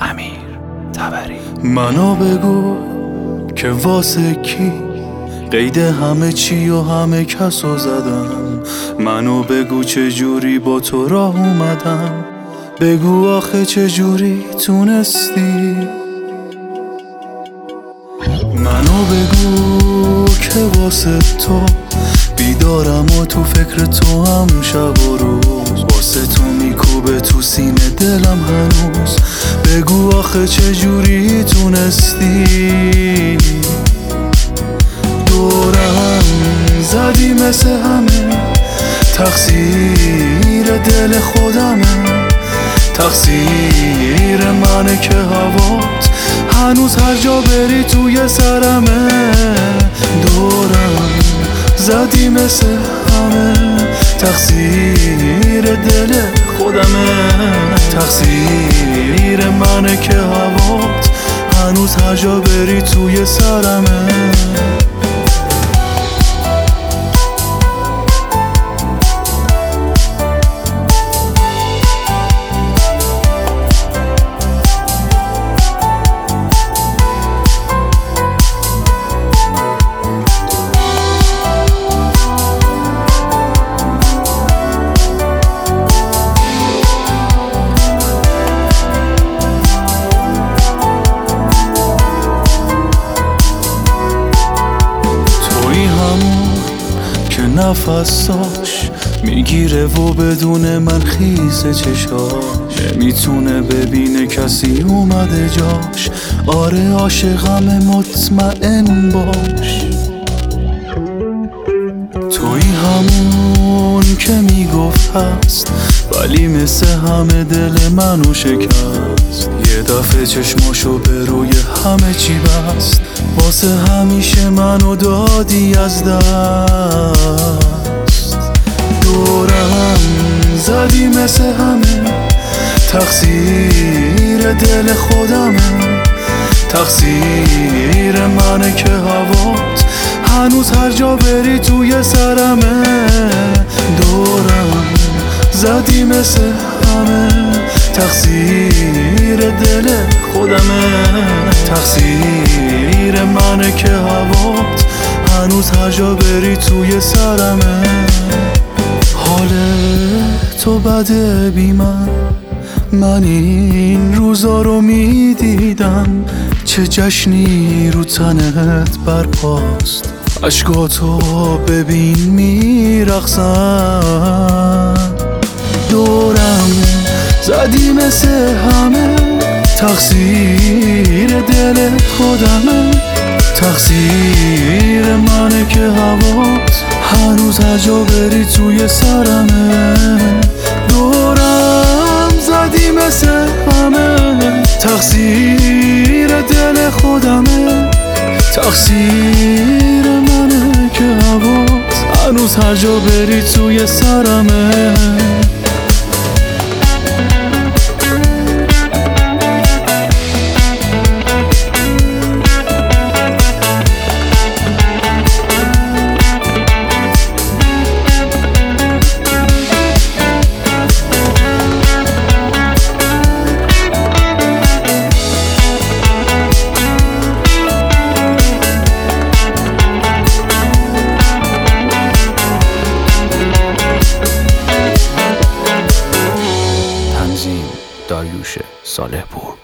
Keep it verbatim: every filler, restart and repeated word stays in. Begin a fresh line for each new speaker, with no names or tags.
امیر طبری.
منو بگو که واسه کی قید همه چی و همه کسو زدم. منو بگو چه جوری با تو راه اومدم. بگو آخه چه جوری تونستی. منو بگو که واسه تو بیدارم و تو فکر تو هم شب و روز. واسه تو میکوبه تو سینه دلم هنوز. بگو آخه چه جوری تونستی. دورم زدی مثل همه، تقصیر دل خودمه. تقصیر منه که هوات هنوز هر جا بری توی سرمه. دورم زدی مثل همه، تقصیر دل خودمه. تقصیر منه که هوات هنوز هر جا بری توی سرمه. نفساش میگیره و بدون من خیس چشاش. نمیتونه ببینه کسی اومده جاش. آره عاشقم مطمئن باش. توی همون که میگفت هست ولی مثل همه دل منو شکست. یه دفعه چشماشو به روی همه چی بست. واسه همیشه منو دادی از دست. دورم زدی مثل همه، تقصیر دل خودمه. تقصیر منه که هوات هنوز هر جا بری توی سرمه. دورم زدی مثل همه، تقصیر دل خودمه. تقصیر منه که هوات هنوز هر جا بری توی سرمه. حال تو بده بی من، من این روزا رو میدیدم. چه جشنی رو تنت برپاست. اشکاتو ببین میرقصن. دورم زدی مثل همه، تقصیر دل خودمه. تقصیر منه که هوات هنوز هر جا بری توی سرمه. دورم زدی مثل همه، تقصیر دل خودمه. تقصیر منه که هوات هنوز هر جا بری توی سرمه.
داریوش صالح پور.